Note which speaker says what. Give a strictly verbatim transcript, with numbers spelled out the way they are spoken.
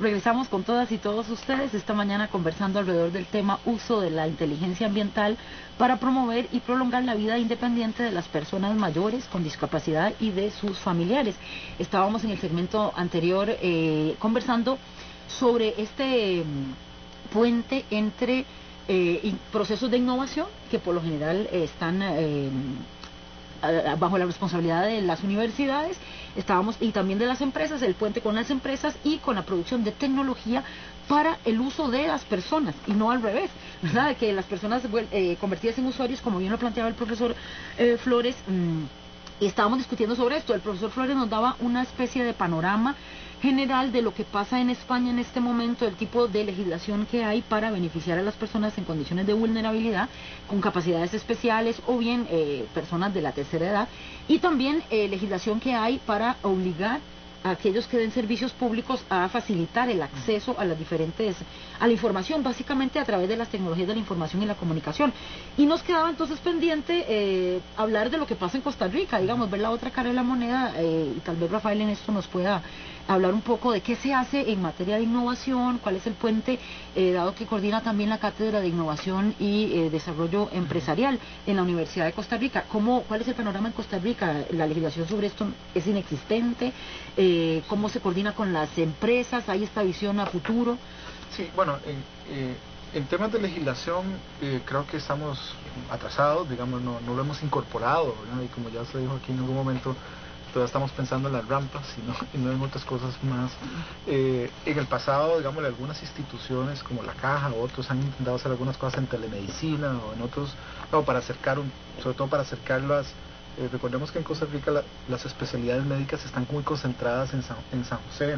Speaker 1: Regresamos con todas y todos ustedes esta mañana conversando alrededor del tema uso de la inteligencia ambiental para promover y prolongar la vida independiente de las personas mayores con discapacidad y de sus familiares. Estábamos en el segmento anterior eh, conversando sobre este eh, puente entre eh, procesos de innovación que por lo general eh, están eh, bajo la responsabilidad de las universidades, estábamos y también de las empresas, el puente con las empresas y con la producción de tecnología para el uso de las personas y no al revés, ¿verdad? De que las personas eh, convertidas en usuarios, como bien lo planteaba el profesor eh, Flores, mmm, y estábamos discutiendo sobre esto. El profesor Flores nos daba una especie de panorama general de lo que pasa en España en este momento, el tipo de legislación que hay para beneficiar a las personas en condiciones de vulnerabilidad, con capacidades especiales o bien eh, personas de la tercera edad, y también eh, legislación que hay para obligar a aquellos que den servicios públicos a facilitar el acceso a las diferentes, a la información, básicamente a través de las tecnologías de la información y la comunicación. Y nos quedaba entonces pendiente eh, hablar de lo que pasa en Costa Rica, digamos, ver la otra cara de la moneda, eh, y tal vez Rafael en esto nos pueda hablar un poco de qué se hace en materia de innovación, cuál es el puente, eh, dado que coordina también la Cátedra de Innovación y eh, Desarrollo Empresarial en la Universidad de Costa Rica. ¿Cómo, ¿Cuál es el panorama en Costa Rica? ¿La legislación sobre esto es inexistente? Eh, ¿Cómo se coordina con las empresas? ¿Hay esta visión a futuro?
Speaker 2: Sí, bueno, en, eh, en temas de legislación eh, creo que estamos atrasados, digamos, no, no lo hemos incorporado, ¿no? Y como ya se dijo aquí en algún momento, todavía estamos pensando en las rampas y no, y no en otras cosas más. Eh, en el pasado, digamos, algunas instituciones como la Caja o otros han intentado hacer algunas cosas en telemedicina o en otros, no, para acercar, un, sobre todo para acercarlas. Eh, recordemos que en Costa Rica la, las especialidades médicas están muy concentradas en San, en San José,